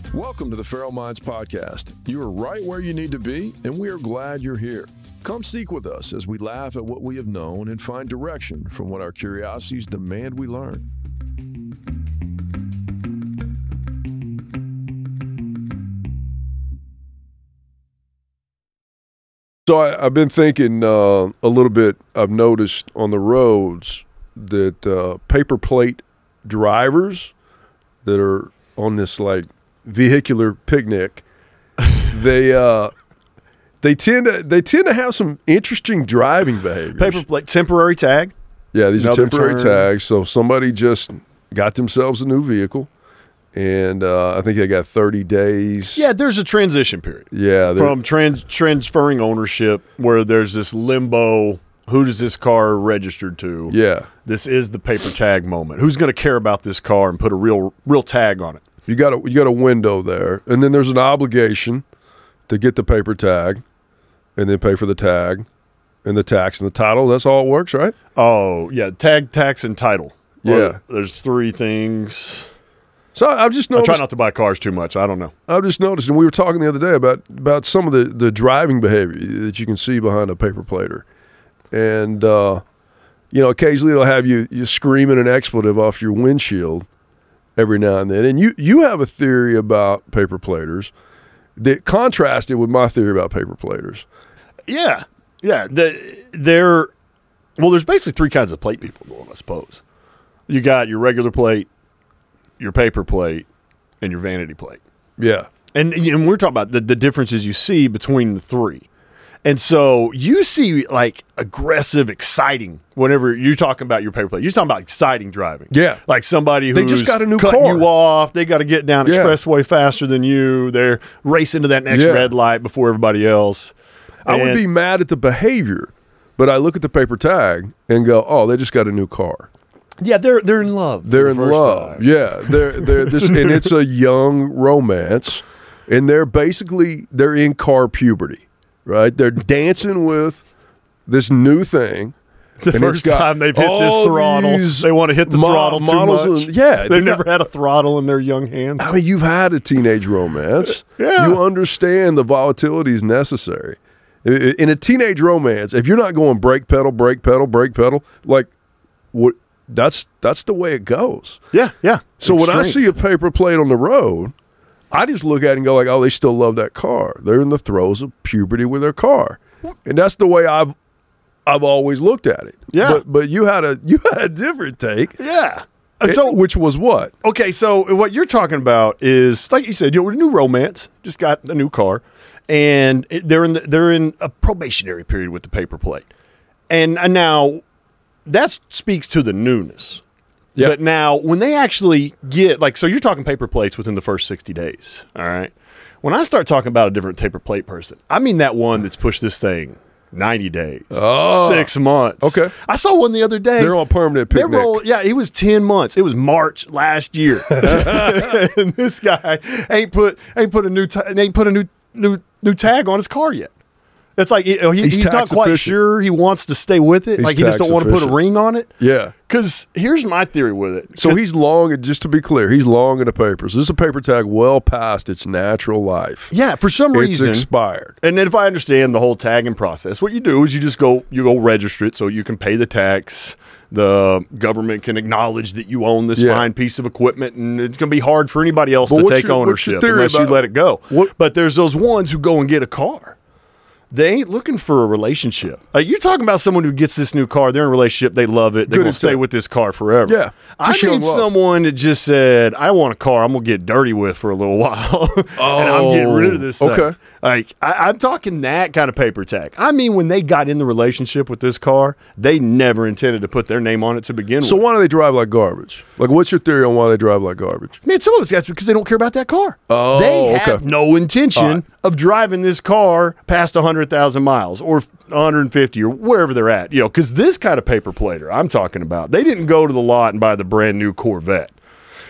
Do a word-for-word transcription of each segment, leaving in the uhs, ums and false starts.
Welcome to the Feral Minds Podcast. You are right where you need to be, and we are glad you're here. Come seek with us as we laugh at what we have known and find direction from what our curiosities demand we learn. So I, I've been thinking uh, a little bit. I've noticed on the roads that uh, paper plate drivers that are on this like vehicular picnic, they uh, they tend to they tend to have some interesting driving behaviors. Paper plate, temporary tag. Yeah, these Another are temporary term. tags. So somebody just got themselves a new vehicle, and uh, I think they got thirty days. Yeah, there's a transition period. Yeah, they're- from trans- transferring ownership where there's this limbo. Who does this car registered to? yeah. This is the paper tag moment. Who's going to care about this car and put a real real tag on it? You got a you got a window there, and then there's an obligation to get the paper tag, and then pay for the tag, and the tax and the title. That's all it works, right? Oh, yeah, tag, tax, and title. Yeah. Well, there's three things. So I- I've just I noticed. try not to buy cars too much. I don't know. I've just noticed, and we were talking the other day about about some of the, the driving behavior that you can see behind a paper plater, and uh, you know, occasionally it'll have you you screaming an expletive off your windshield every now and then. And you you have a theory about paper platers that contrasted with my theory about paper platers. Yeah, yeah. The, they're well. There's basically three kinds of plate people going, I suppose. You got your regular plate, your paper plate, and your vanity plate. Yeah, And, and we're talking about the, the differences you see between the three. And so you see like aggressive, exciting, whenever you're talking about your paper plate. You're talking about exciting driving. Yeah. Like somebody They who's just got a new cutting car. you off. They got to get down Yeah. expressway faster than you. They're racing to that next Yeah. red light before everybody else. I would And- be mad at the behavior, but I look at the paper tag and go, "Oh, they just got a new car. Yeah, they're they're in love. for They're the in first love. time. Yeah, they're they're this, and it's a young romance, and they're basically they're in car puberty, right? They're dancing with this new thing. The and it's first got time they've hit this all throttle, these they want to hit the mo- throttle too models much. and- yeah, they've they never got- had a throttle in their young hands. I mean, you've had a teenage romance. Yeah. You understand the volatility is necessary. I- I- In a teenage romance, if you're not going brake pedal, brake pedal, brake pedal, like what that's that's the way it goes. yeah, yeah. So when I see Extremes. a paper plate on the road, I just look at it and go like, "Oh, they still love that car. They're in the throes of puberty with their car," and that's the way I've I've always looked at it. Yeah. But but you had a you had a different take. yeah. And It- so which was what? okay, so what you're talking about is, like you said, you know, a new romance. Just got a new car, and it- they're in the, they're in a probationary period with the paper plate, and, and now that speaks to the newness. Yeah. But now when they actually get like, so you're talking paper plates within the first sixty days. All right. When I start talking about a different paper plate person, I mean that one that's pushed this thing ninety days, Oh. six months. Okay. I saw one the other day. They're on permanent They picnic. roll, yeah, it was ten months. It was March last year, and this guy ain't put ain't put a new ta- ain't put a new new new tag on his car yet. It's like you know, he, He's he's, not tax quite efficient. sure he wants to stay with it. He's like he just tax don't want to put a efficient. ring on it. Yeah. Because here's my theory with it. So he's long, and just to be clear, he's long in the papers. This is a paper tag well past its natural life. Yeah, for some It's reason. expired. And then if I understand the whole tagging process, what you do is you just go you go register it so you can pay the tax. The government can acknowledge that you own this Yeah. fine piece of equipment, and it's going to be hard for anybody else But to what's take your- what's your ownership theory unless you about- let it go. what- But there's those ones who go and get a car. They ain't looking for a relationship. Like you're talking about someone who gets this new car, they're in a relationship, they love it, they're Good going to stay intent. with this car forever. Yeah. I Just young need love. someone that just said, I want a car I'm going to get dirty with for a little while. and I'm getting rid of this thing. Okay. Like, I, I'm talking that kind of paper tag. I mean, when they got in the relationship with this car, they never intended to put their name on it to begin So with. why do they drive like garbage? Like, what's your theory on why they drive like garbage? Man, some of it's got because they don't care about that car. Oh, they okay. have no intention All right. of driving this car past one hundred thousand miles or one hundred fifty or wherever they're at. You know, because this kind of paper plater I'm talking about, they didn't go to the lot and buy the brand new Corvette.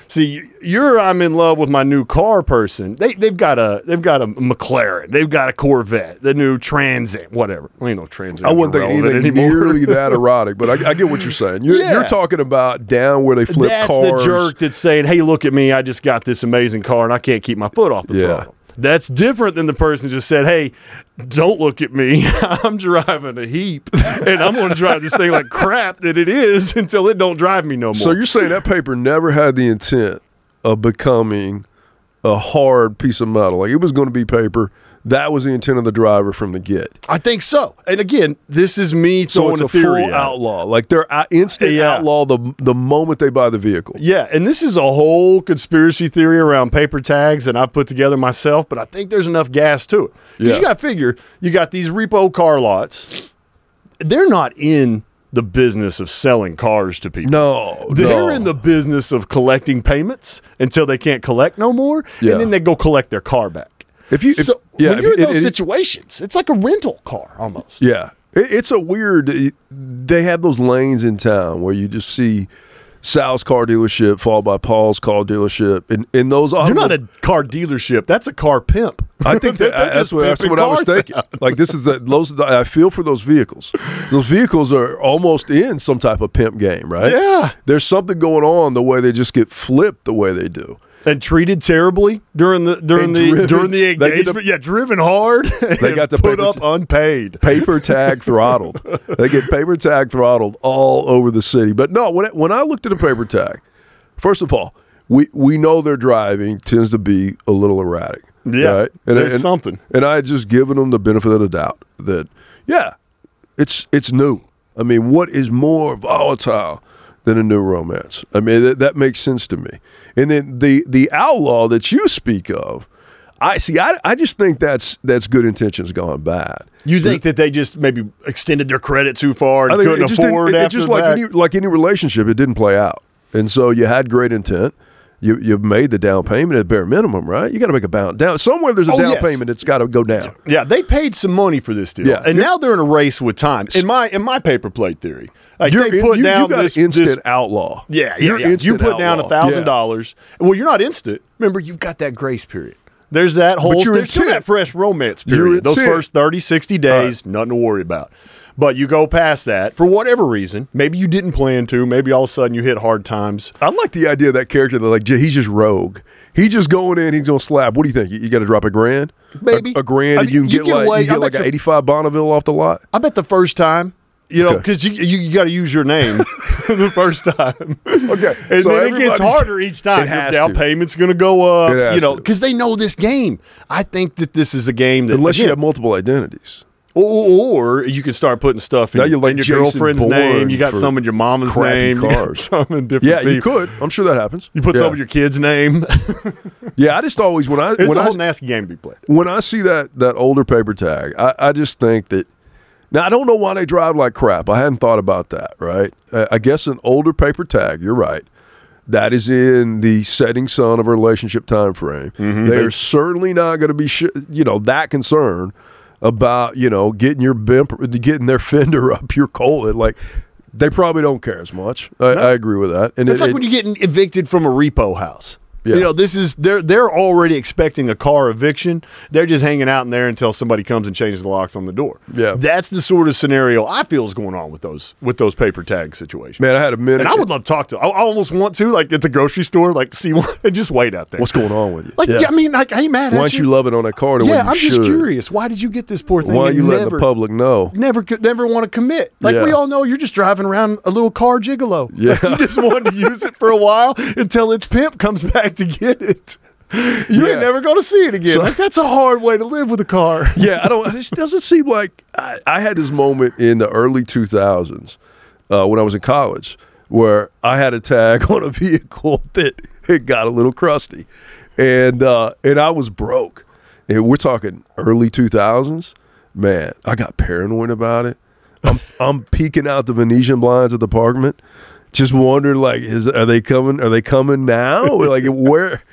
See, you're I'm in love with my new car person. They they've got a they've got a McLaren, they've got a Corvette, the new Trans Am, whatever. Well, ain't no Trans Am. I wouldn't think anything anymore. nearly that erotic, but I, I get what you're saying. You're, Yeah. you're talking about down where they flip That's cars. the jerk that's saying, "Hey, look at me! I just got this amazing car, and I can't keep my foot off the Yeah. throttle." That's different than the person that just said, "Hey, don't look at me. I'm driving a heap, and I'm going to drive this thing like crap that it is until it don't drive me no more." So you're saying that paper never had the intent of becoming a hard piece of metal? Like it was going to be paper. That was the intent of the driver from the get. I think so. And again, this is me So throwing it's a a theory full out. outlaw. Like they're out- instant Yeah. outlaw the the moment they buy the vehicle. Yeah, and this is a whole conspiracy theory around paper tags that I put together myself, but I think there's enough gas to it. Because Yeah. you got to figure, you got these repo car lots. They're not in the business of selling cars to people. No, They're no. in the business of collecting payments until they can't collect no more, Yeah. and then they go collect their car back. If you, if, So yeah, when if you're in it- those it- situations, it's like a rental car almost. yeah, It- it's a weird. it- They have those lanes in town where you just see Sal's car dealership followed by Paul's car dealership, and in those You're not automob- a car dealership. That's a car pimp. I think that, They're that's just what, that's pimping what I was cars thinking. out. Like this is the those. are the- I feel for those vehicles. Those vehicles are almost in some type of pimp game, right? Yeah. There's something going on the way they just get flipped the way they do. And treated terribly during the during And the driven- during the they get engagement. the- yeah, driven hard. They got the put paper up t- unpaid. Paper tag throttled. They get paper tag throttled all over the city. But no, when I, when I looked at a paper tag, first of all, we we know their driving tends to be a little erratic. Yeah, right? and, there's and- something. And I had just given them the benefit of the doubt that yeah, it's it's new. I mean, what is more volatile than a new romance? I mean, that, that makes sense to me. And then the the outlaw that you speak of, I see. I, I just think that's that's good intentions gone bad. You think that they just maybe extended their credit too far and I think couldn't it just didn't- afford it, it after just that? like any like any relationship, it didn't play out. And so you had great intent. You you made the down payment at bare minimum, right? You got to make a bounce down somewhere. There's a Oh, down yes. payment. It's got to go down. Yeah, they paid some money for this deal, Yeah. and now they're in a race with time. In my in my paper plate theory, like You're they in- put you, down you got this an instant this- outlaw. Yeah, yeah, You're yeah. You instant put down a outlaw. thousand Yeah. dollars. Well, you're not instant. Remember, you've got that grace period. There's that whole. your There's still intent- that fresh romance Your period. Those intent- first thirty, sixty days, nothing to worry about. But you go past that for whatever reason. Maybe you didn't plan to. Maybe all of a sudden you hit hard times. I like the idea of that character that like he's just rogue. He's just going in. He's going to slap. What do you think? You, you got to drop a grand, Maybe. a, a grand, I and mean, you can you get, get like away- you get I like bet an you- eighty-five Bonneville off the lot. I bet the first time, you know, Okay. because you you, you got to use your name the first time. Okay, And so then it gets everybody's- harder each time. It Your has down to. payment's going to go up, It has you know, to. because they know this game. I think that this is a game that Unless you again, have multiple identities. Or, or you can start putting stuff in, Now you're like in your Jason girlfriend's Bourne name. You got for some in your mama's crappy name. You got cars. some in different Yeah, you people. could. I'm sure that happens. You put yeah. some in your kid's name. Yeah, I just always when I It's when a I whole nasty game to be played. when I see that that older paper tag, I, I just think that. Now I don't know why they drive like crap. I hadn't thought about that. Right? Uh, I guess an older paper tag. You're right. That is in the setting sun of a relationship time frame. Mm-hmm. They're certainly not going to be, sh- you know, that concerned about you know getting your bumper, getting their fender up your colon. Like they probably don't care as much. I, I agree with that. And It's it, like it- when you're getting evicted from a repo house. Yeah. You know, this is they're they're already expecting a car eviction. They're just hanging out in there until somebody comes and changes the locks on the door. Yeah. That's the sort of scenario I feel is going on with those with those paper tag situations. man, I had a minute. And I would love to talk to. I, I almost want to, like, at the grocery store, like, see one and just wait out there. What's going on with you? Like, yeah. I mean, like, I ain't mad Why at don't you. you love it on that car the way yeah, you I'm should? just curious. Why did you get this poor thing? Why are and you letting never, the public know? Never, could- never want to commit. Like Yeah. we all know, you're just driving around a little car gigolo. Yeah. Like, you just wanted to use it for a while until its pimp comes back to get it. You Yeah. ain't never going to see it again. So- like that's a hard way to live with a car. Yeah, I don't. It just doesn't seem like I, I had this moment in the early two thousands uh, when I was in college where I had a tag on a vehicle that it got a little crusty, and uh, and I was broke. And we're talking early two thousands. Man, I got paranoid about it. I'm I'm peeking out the Venetian blinds of the apartment, just wondering like, is are they coming? Are they coming now? Like where?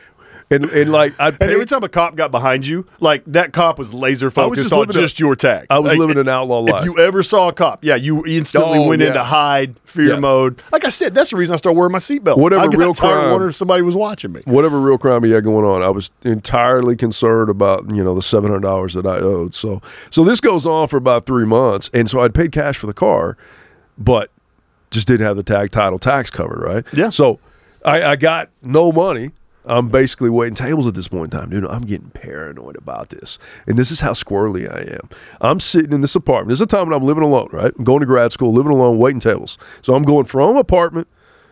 And, and like, I And every time a cop got behind you, like that cop was laser focused just on living just a- your tag. I was Like, living an outlaw life. If you ever saw a cop, yeah, you instantly Oh, went yeah. into hide, fear Yeah. mode. Like I said, that's the reason I started wearing my seatbelt. Whatever I got real tired of crime- wondering if somebody was watching me. Whatever real crime he had going on, I was entirely concerned about, you know, the seven hundred dollars that I owed. So, so this goes on for about three months. And so I'd paid cash for the car, but just didn't have the tag title tax covered, right? Yeah. So I, I got no money. I'm basically waiting tables at this point in time. Dude, I'm getting paranoid about this. And this is how squirrely I am. I'm sitting in this apartment. This is a time when I'm living alone, right? I'm going to grad school, living alone, waiting tables. So I'm going from apartment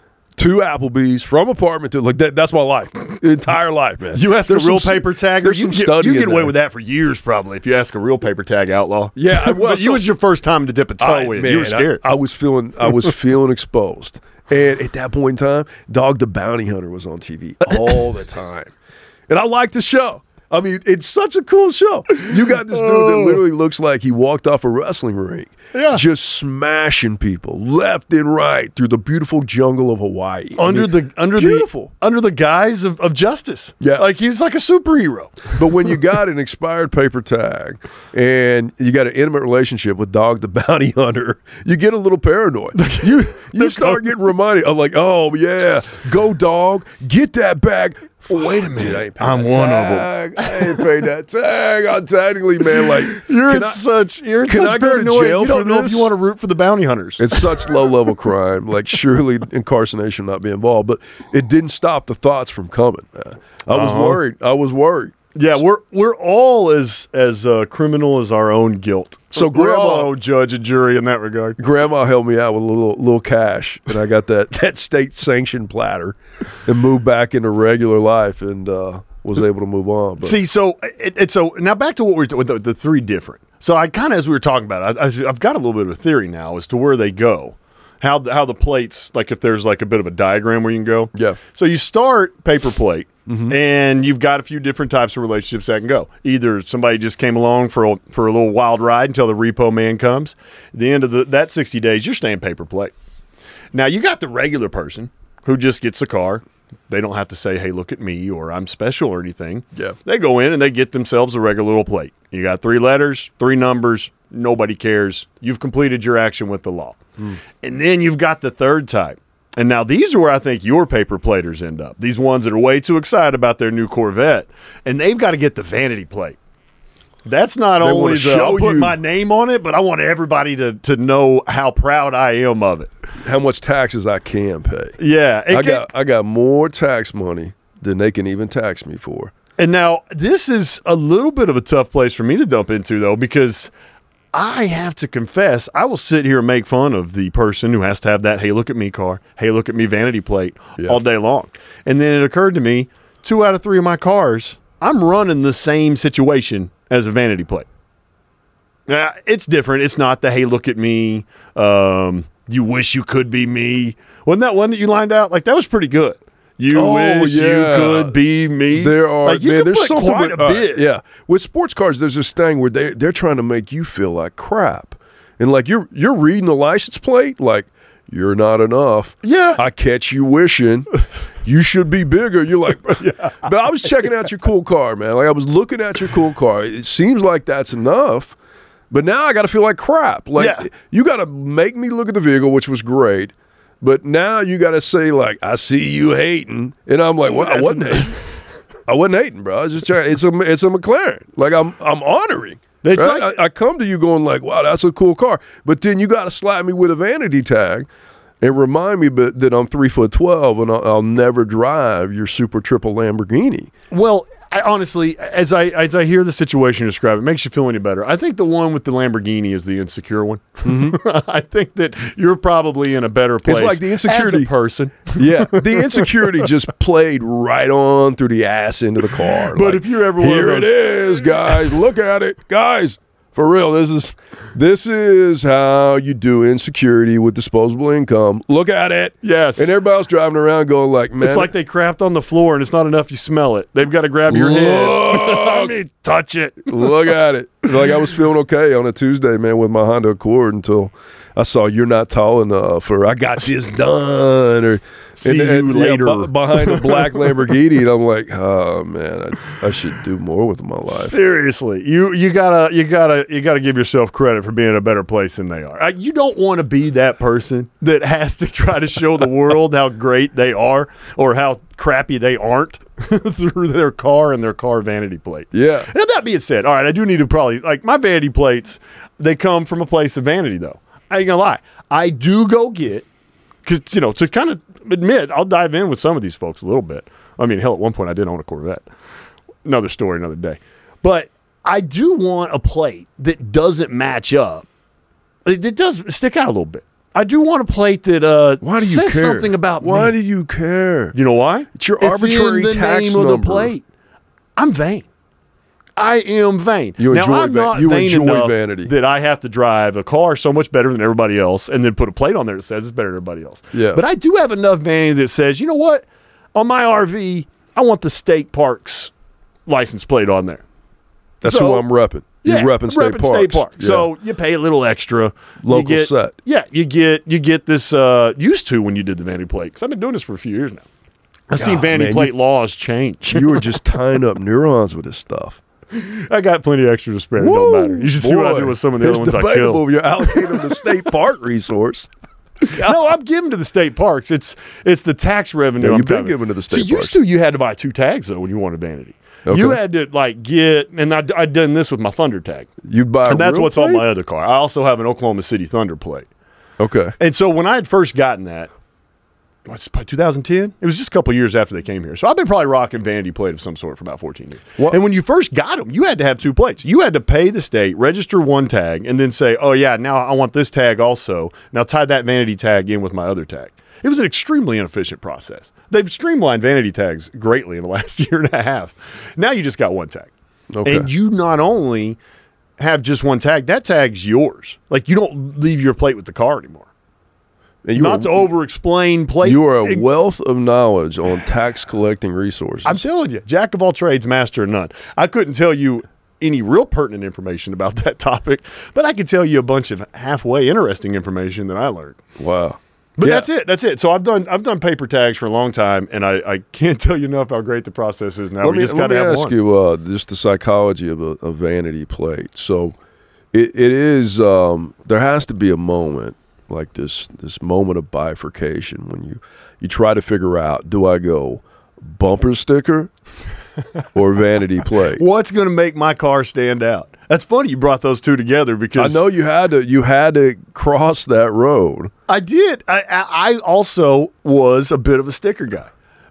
to Applebee's, from apartment to, like, that, that's my life. Entire life, man. You ask There's a real some- paper tagger, there's you some get, study you in get away there. with that for years probably if you ask a real paper tag outlaw. Yeah, I- well, but you so- was your first time to dip a toe I- in. man, You were scared. I, I was feeling I was feeling exposed. And at that point in time, Dog the Bounty Hunter was on T V all the time. And I liked the show. I mean, it's such a cool show. You got this dude that literally looks like he walked off a wrestling ring. Yeah. Just smashing people left and right through the beautiful jungle of Hawaii. I under mean, the under beautiful. the under the guise of, of justice. Yeah. Like he was like a superhero. But when you got an expired paper tag and you got an intimate relationship with Dog the Bounty Hunter, you get a little paranoid. You you start getting reminded of, like, oh yeah, go dog, get that bag. Oh, wait a minute, I ain't paid I'm that one of 'em. tag. I ain't paid that tag. I'm technically, man, like You're can in I- such you're in can I such go to paranoia. jail You don't for know if this? you want to root for the bounty hunters. It's such low level crime. Like, surely incarceration not be involved, but it didn't stop the thoughts from coming. Man. I was Uh-huh. worried. I was worried. Yeah, we're we're all as as uh, criminal as our own guilt. So we're all grandma- our own judge and jury in that regard. Grandma helped me out with a little little cash, and I got that that state sanctioned platter, and moved back into regular life, and uh, was able to move on. But See, so it, it's so now back to what we were with the, the three different. So I kind of as we were talking about, it, I, I've got a little bit of a theory now as to where they go, how the, how the plates, like if there's like a bit of a diagram where you can go. Yeah. So you start paper plate. Mm-hmm. And you've got a few different types of relationships that can go. Either somebody just came along for a, for a little wild ride until the repo man comes. At the end of the, that sixty days, you're staying paper plate. Now, you got the regular person who just gets a car. They don't have to say, hey, look at me, or I'm special or anything. Yeah. They go in and they get themselves a regular little plate. You got three letters, three numbers. Nobody cares. You've completed your action with the law. Mm. And then you've got the third type. And now these are where I think your paper platers end up. These ones that are way too excited about their new Corvette, and they've got to get the vanity plate. That's not They only wanna the, show I'll put you- my name on it, but I want everybody to, to know how proud I am of it. how much taxes I can pay? Yeah. it I can- got I got more tax money than they can even tax me for. And now this is a little bit of a tough place for me to dump into, though, because I have to confess, I will sit here and make fun of the person who has to have that, hey, look at me car, hey, look at me vanity plate Yeah. all day long. And then it occurred to me, two out of three of my cars, I'm running the same situation as a vanity plate. Now, it's different. It's not the, hey, look at me, um, you wish you could be me. Wasn't that one that you lined out? Like, that was pretty good. You Oh, wish yeah. you could be me. There are like, you man, can there's put something quite with- a uh, bit. yeah, with sports cars, there's this thing where they they're trying to make you feel like crap, and like you're you're reading the license plate like you're not enough. Yeah. I catch you wishing you should be bigger. You're like, but I was checking out your cool car, man. Like I was looking at your cool car. It seems like that's enough, but now I got to feel like crap. Like Yeah. you got to make me look at the vehicle, which was great. But now you got to say, like, I see you hating. And I'm like, well, I That's wasn't not- hating. I wasn't hating, bro. I was just trying. It's a, it's a McLaren. Like, I'm I'm honoring. It's right? like- I, I come to you going like, wow, that's a cool car. But then you got to slap me with a vanity tag and remind me but, that I'm three foot twelve and I'll, I'll never drive your super triple Lamborghini. Well, I honestly, as I as I hear the situation described, it makes you feel any better. I think the one with the Lamborghini is the insecure one. I think that you're probably in a better place. like the insecurity- as a person. Yeah, the insecurity just played right on through the ass into the car. But if you're ever one of here it those- is, guys, look at it, guys. For real, this is this is how you do insecurity with disposable income. Look at it, Yes. And everybody else driving around going like, man, It's like they crapped on the floor and it's not enough you smell it. They've got to grab your head. I mean, touch it. look at it. Like I was feeling okay on a Tuesday, man, with my Honda Accord until I saw you're not tall enough, or I got this done, or see and, you and, later yeah, b- behind a black Lamborghini, and I'm like, oh man, I, I should do more with my life. Seriously, you you gotta you gotta you gotta give yourself credit for being in a better place than they are. Uh, You don't want to be that person that has to try to show the world how great they are or how crappy they aren't through their car and their car vanity plate. Yeah. Now, that being said, all right, I do need to probably, like, my vanity plates, they come from a place of vanity, though. I ain't gonna lie. I do go get, because, you know, to kind of admit, I'll dive in with some of these folks a little bit. I mean, hell, at one point I did own a Corvette. Another story, another day. But I do want a plate that doesn't match up. It, it does stick out a little bit. I do want a plate that uh, Why do you says care? something about Why me. do you care? You know why? It's your arbitrary in the tax name number. of the plate. I'm vain. I am vain. You now, enjoy I'm va- not you vain enjoy enough vanity. that I have to drive a car so much better than everybody else and then put a plate on there that says it's better than everybody else. Yeah. But I do have enough vanity that says, you know what? On my R V, I want the State Parks license plate on there. That's So- who I'm repping. You're Yeah, repping State repping Parks. State Park. Yeah. So you pay a little extra. Local you get, set. Yeah, you get you get this uh, used to when you did the vanity plate. Because I've been doing this for a few years now. I've seen God, vanity man, plate you- laws change. you were just tying up neurons with this stuff. I got plenty extra to spare. It don't matter. You should see what I Boy, do with some of the it's other ones I debatable kill. if you're allocating the state park resource. No, I'm giving to the state parks. It's it's the tax revenue. Yeah, I'm you've been cutting. giving to the state See, parks. used to you had to buy two tags though when you wanted vanity. Okay. You had to like get, and I I done this with my Thunder tag, You'd buy a and that's real what's plate? on my other car. I also have an Oklahoma City Thunder plate. Okay. And so when I had first gotten that, what's probably two thousand ten? It was just a couple years after they came here. So I've been probably rocking vanity plate of some sort for about fourteen years. What- And when you first got them, you had to have two plates. You had to pay the state, register one tag, and then say, oh, yeah, now I want this tag also. Now tie that vanity tag in with my other tag. It was an extremely inefficient process. They've streamlined vanity tags greatly in the last year and a half. Now you just got one tag. Okay. And you not only have just one tag, that tag's yours. Like you don't leave your plate with the car anymore. And you Not are, to over-explain plate. You are a It- wealth of knowledge on tax collecting resources. I'm telling you, jack of all trades, master of none. I couldn't tell you any real pertinent information about that topic, but I could tell you a bunch of halfway interesting information that I learned. wow. But Yeah. that's it. That's it. So I've done I've done paper tags for a long time, and I, I can't tell you enough how great the process is now. Let we me, just let got to me have ask one. you uh, just the psychology of a, a vanity plate. So it, it is, um, there has to be a moment like this, this moment of bifurcation when you, you try to figure out, do I go bumper sticker or vanity plate? What's going to make my car stand out? That's funny you brought those two together I because know you had to, you had to cross that road. I did. I, I I also was a bit of a sticker guy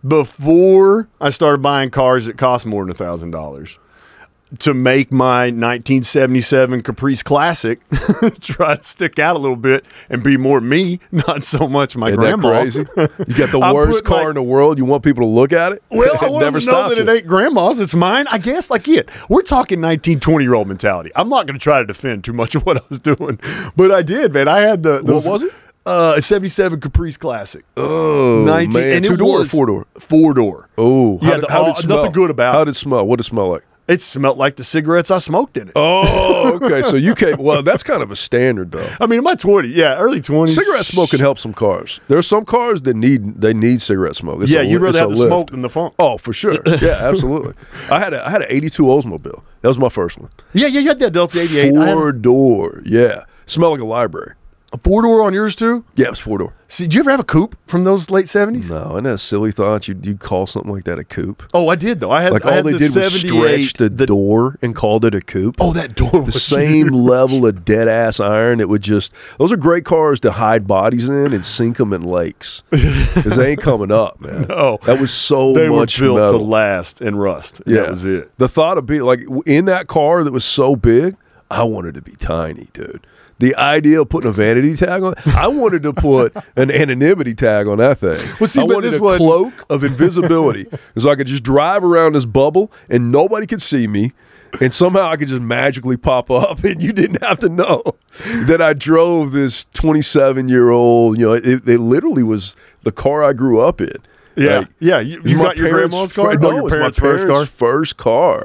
before I started buying cars that cost more than a thousand dollars. To make my nineteen seventy-seven Caprice Classic try to stick out a little bit and be more me, not so much my Isn't grandma. that crazy? You got the I worst put, car like- in the world. You want people to look at it? Well, I It want never them to know stops that you. it ain't grandma's, it's mine. I guess, like it. We're talking nineteen, twenty-year-old mentality. I'm not going to try to defend too much of what I was doing, but I did, man. I had the... those- was it? Uh, a seventy-seven Caprice Classic. Oh, nineteen man. and it Two door or was four door? Four door. Oh, Yeah, the- how uh, did it smell? nothing good about How it. did it smell? What did it smell like? It smelled like the cigarettes I smoked in it. Oh, okay. So you came. Well, that's kind of a standard, though. I mean, in my twenties, yeah, early twenties. Cigarette smoke can help some cars. There are some cars that need they need cigarette smoke. It's Yeah, a, you'd rather it's have a the lift. smoke than the funk. Oh, for sure. Yeah, absolutely. I had a I had an eighty-two Oldsmobile. That was my first one. Yeah, yeah, you had that Delta eighty-eight. I had Four door. Yeah, smelled like a library. a four door on yours too. Yeah, it was four door. See, did you ever have a coupe from those late seventies? No, and that silly thought you you'd call something like that a coupe. Oh, I did though. I had Like I all had they the did was seventy-eight, stretch the, door and called it a coupe. Oh, that door the was same huge. level of dead ass iron. It would just those are great cars to hide bodies in and sink them in lakes because they ain't coming up, man. No. That was so They much were built metal. to last and rust. Yeah, That was it. The thought of being like in that car that was so big, I wanted to be tiny, dude. The idea of putting a vanity tag on, I wanted to put an anonymity tag on that thing. Well, see, I but wanted this a wasn't- cloak of invisibility, so I could just drive around this bubble and nobody could see me, and somehow I could just magically pop up, and you didn't have to know that I drove this twenty-seven year old. You know, it, it literally was the car I grew up in. Yeah, Like, yeah. You, it was you my got your parents' grandma's fir- car? No, Oh, your it was parents' my first parents' car? first car.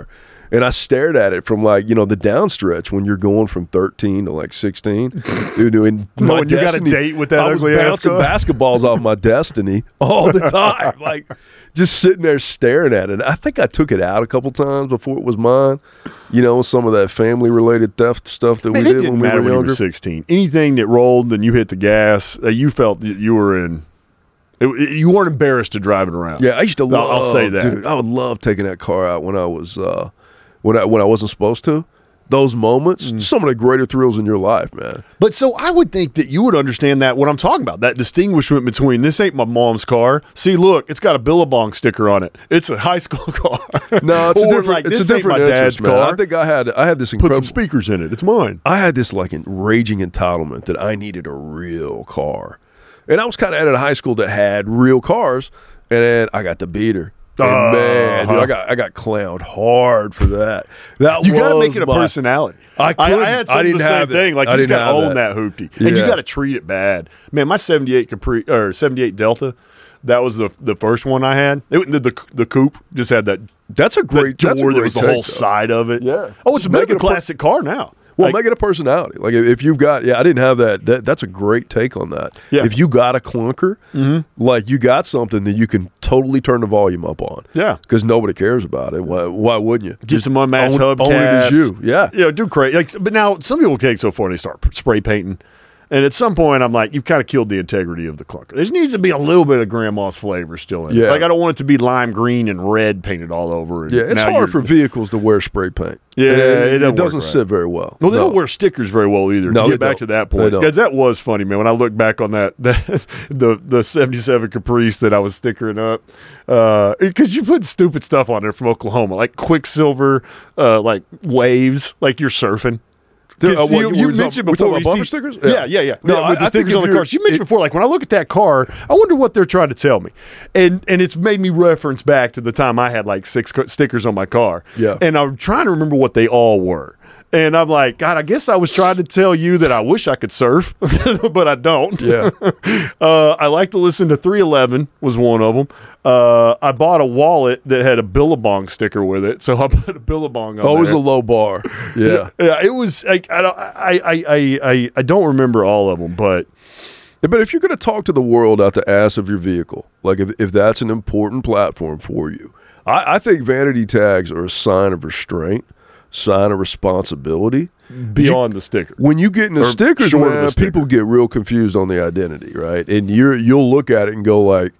And I stared at it from like, you know, the downstretch when you're going from thirteen to like sixteen. Dude, doing no, when you got a date with that I was ugly ass bouncing car. basketballs off my Destiny all the time. Like just sitting there staring at it. I think I took it out a couple times before it was mine. You know, some of that family related theft stuff that Man, we it did didn't when we matter were when you younger. were sixteen. Anything that rolled and you hit the gas, uh, you felt that you were in. It, it- you weren't embarrassed to drive it around. Yeah, I used to No, love. I'll say that. dude. I would love taking that car out when I was uh, when I when I wasn't supposed to. Those moments, Mm. some of the greater thrills in your life, man. But so I would think that you would understand that what I'm talking about, that distinguishment between this ain't my mom's car. See, look, it's got a Billabong sticker on it. It's a high school car. No, it's a Or different. like, it's this a ain't different my interest, dad's man. car. I think I had I had this Put incredible. some speakers in it. It's mine. I had this like raging entitlement that I needed a real car, and I was kind of at a high school that had real cars, and then I got the beater. And Uh-huh. man, dude, I got I got clowned hard for that. That You got to was make it a my- personality. I I, couldn't. I had I some of didn't the same have it. thing. Like I you just didn't got to have own that. that hoopty, and you Yeah. got to treat it bad. Man, my seventy-eight Capri or seventy-eight Delta, that was the the first one I had. It, the, the the coupe just had that. That's a great. That That's a door great that was the take, whole though. side of it. Yeah. Oh, it's a bit Make of a it a per- classic car now. Well, Like, make it a personality. Like if, if you've got, yeah, I didn't have that. that. That's a great take on that. Yeah. If you got a clunker, like you got something that you can totally turn the volume up on. Yeah. Because nobody cares about it. Why, why wouldn't you? Get some unmatched own- hubcaps. own it as you. Yeah. You know, do crazy. Like, but now some people take so far and they start p- spray painting. And at some point, I'm like, you've kind of killed the integrity of the clunker. There needs to be a little bit of grandma's flavor still in it. Yeah. Like, I don't want it to be lime green and red painted all over. And Yeah, it's now hard you're- for vehicles to wear spray paint. Yeah, And it it, doesn't doesn't work right. sit very well. Well, they No. don't wear stickers very well either. No, to they get back don't. to that They point, don't. because that was funny, man. When I look back on that, that the the seventy-seven Caprice that I was stickering up, because you put stupid stuff on there from Oklahoma, like Quicksilver, uh, like waves, like you're surfing. Dude, uh, 'Cause what, you, you you were mentioned talking- we're before talking about you bumper see- stickers? Yeah, yeah, yeah. No, yeah I- with the I think stickers if on the you're- cars. You mentioned it- before, like when I look at that car, I wonder what they're trying to tell me, and and it's made me reference back to the time I had like six co- stickers on my car. Yeah. and I'm trying to remember what they all were. And I'm like, God, I guess I was trying to tell you that I wish I could surf, but I don't. Yeah. uh, I like to listen to three eleven was one of them. Uh, I bought a wallet that had a Billabong sticker with it, so I put a Billabong on Oh, it was there. a low bar. Yeah. Yeah, it was like I don't, I, I, I, I, I don't remember all of them, but But if you're going to talk to the world out the ass of your vehicle, like if, if that's an important platform for you, I, I think vanity tags are a sign of restraint, sign of responsibility. beyond the sticker. When you get into Or stickers, short of the man, sticker. people get real confused on the identity, right? And you're you'll look at it and go like,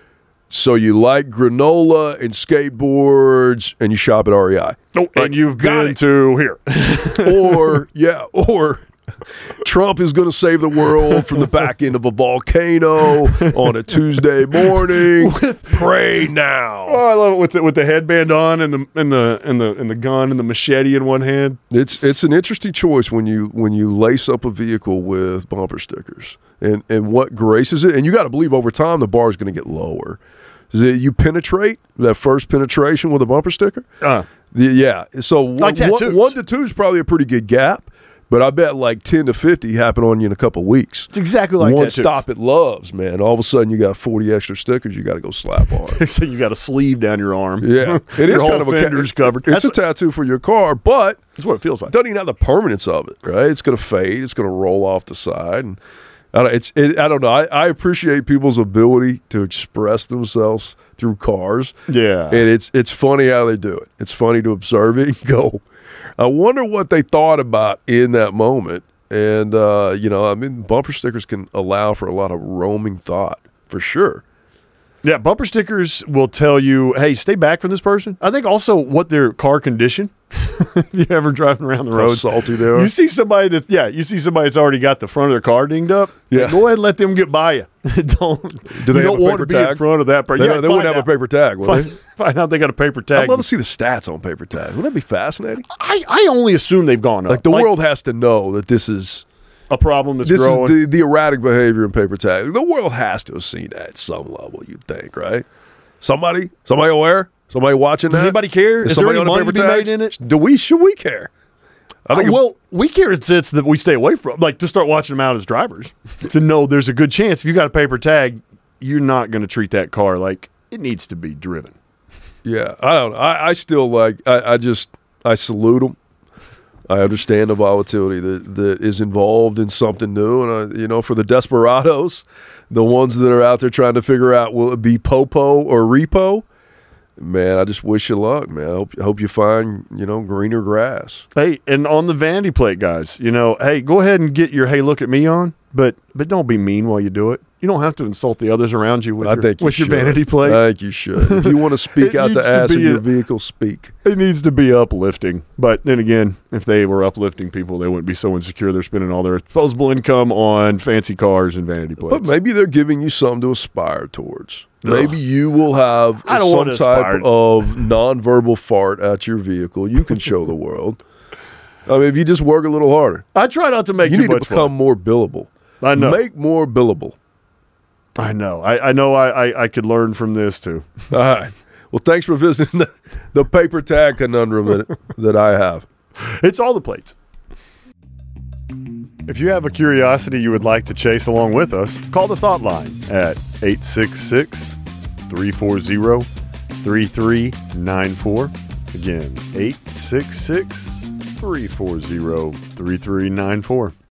so you like granola and skateboards and you shop at R E I. Oh, and you've got been it. to here. Or yeah, or Trump is going to save the world from the back end of a volcano on a Tuesday morning. Pray now. Oh, I love it with the, with the headband on and the and the and the and the gun and the machete in one hand. It's it's an interesting choice when you when you lace up a vehicle with bumper stickers and and what graces it. And you got to believe over time the bar is going to get lower. That you penetrate that first penetration with a bumper sticker. Uh, The- yeah. So one, Like one, tattoos. one to two is probably a pretty good gap, but I bet like ten to fifty happen on you in a couple of weeks. it's exactly like One that. too. stop at Love's, man. All of a sudden you got forty extra stickers you got to go slap on. So you got a sleeve down your arm. Yeah, it Your is whole kind of a fender's ca- covered. It's That's a tattoo for your car, but That's what it feels like. it doesn't even have the permanence of it, right? It's going to fade. It's going to roll off the side, and I don't, it's it, I don't know. I, I appreciate people's ability to express themselves through cars. Yeah. And it's it's funny how they do it. It's funny to observe it and go, I wonder what they thought about in that moment. And, uh, you know, I mean, bumper stickers can allow for a lot of roaming thought, for sure. Yeah, bumper stickers will tell you, hey, stay back from this person. I think also what their car condition. You ever driving around the How road? salty they are. You see somebody that's yeah, you see somebody that's already got the front of their car dinged up. Yeah. Go ahead and let them get by you. don't Do they you have don't a want paper to be in tag? front of that person. They, Yeah, don't- they find wouldn't have out. a paper tag, would Find, they? find out they got a paper tag. I'd love to see the stats on paper tags. Wouldn't that be fascinating? I, I only assume they've gone up. Like the world has to know that this is a problem that's this growing. is the, the erratic behavior in paper tag. The world has to have seen that at some level, you'd think, right? Somebody, somebody aware, somebody watching Does that. anybody care? Is there somebody any on the money to paper be tags? made in it? Do we? Should we care? I think Uh, well, we care it's, it's that we stay away from, like to start watching them out as drivers, to know there's a good chance if you got a paper tag, you're not going to treat that car like it needs to be driven. yeah, I don't know. I, I still like. I, I just I salute them. I understand the volatility that, that is involved in something new. And, I, you know, for the desperados, the ones that are out there trying to figure out, will it be popo or repo? Man, I just wish you luck, man. I hope, I hope you find, you know, greener grass. Hey, and on the vanity plate, guys, you know, hey, go ahead and get your hey, look at me on, but but don't be mean while you do it. You don't have to insult the others around you with, I your, think you with your should. vanity plate. I think you should. If you want to speak It out the needs to ass of be your a- vehicle, speak. It needs to be uplifting. But then again, if they were uplifting people, they wouldn't be so insecure. They're spending all their disposable income on fancy cars and vanity plates. But maybe they're giving you something to aspire towards. Ugh. Maybe you will have I don't some wanna type aspire. of nonverbal fart at your vehicle. You can show the world. I mean, if you just work a little harder, I try not to make you too need to much become fun. more billable. I know. Make more billable. I know. I, I know I, I, I could learn from this too. All right. Well, thanks for visiting the, the paper tag conundrum that, that I have. It's all the plates. If you have a curiosity you would like to chase along with us, call the Thought Line at eight six six, three four zero, three three nine four. Again, eight six six, three four zero, three three nine four.